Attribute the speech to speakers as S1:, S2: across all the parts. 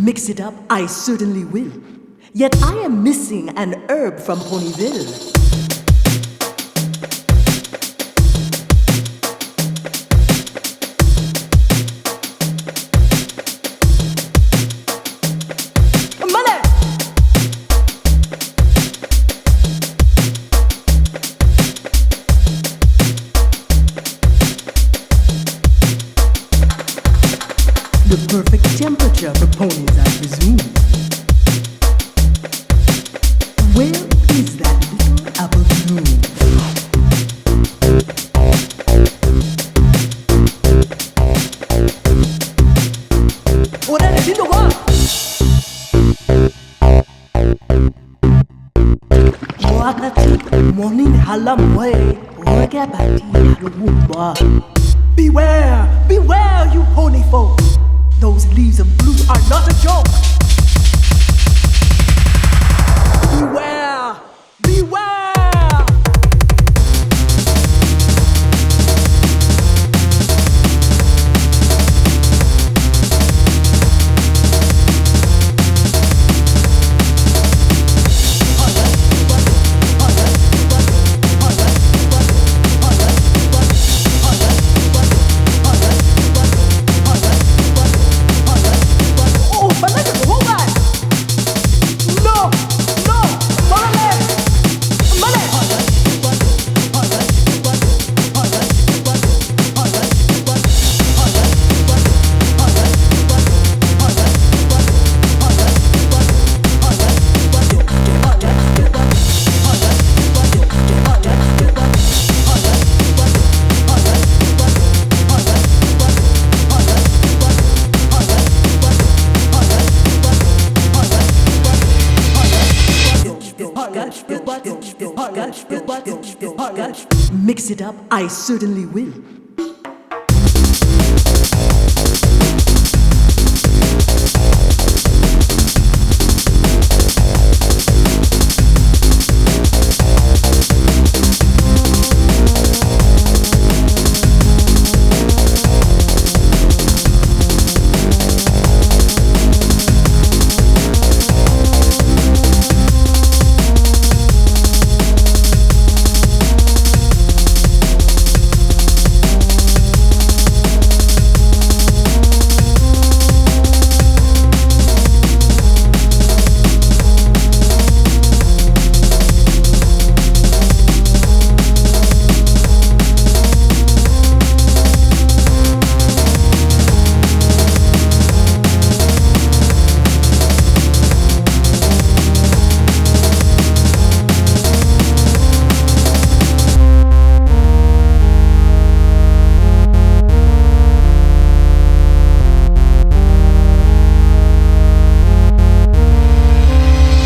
S1: Mix it up, I certainly will. Yet I am missing an herb from Ponyville. The perfect temperature for ponies, I presume. Where is that little apple bloom? Oh, that is in the world. Wakati morning halam way, wakabati halumba. Beware, beware, you pony folk. Those leaves of blue are not a joke. Beware! Beware! Mix it up, I certainly will.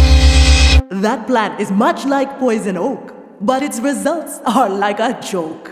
S1: That plant is much like poison oak, but its results are like a joke.